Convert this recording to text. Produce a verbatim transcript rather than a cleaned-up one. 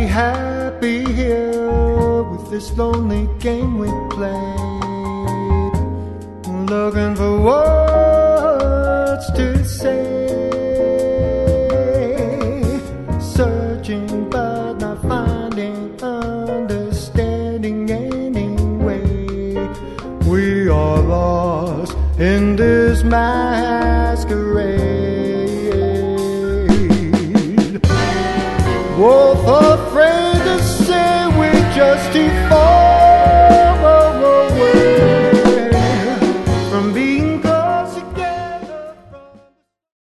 happy here with this lonely game we played, looking for words to say, searching but not finding understanding anyway. We are lost in this masquerade. Both afraid to say we're just too far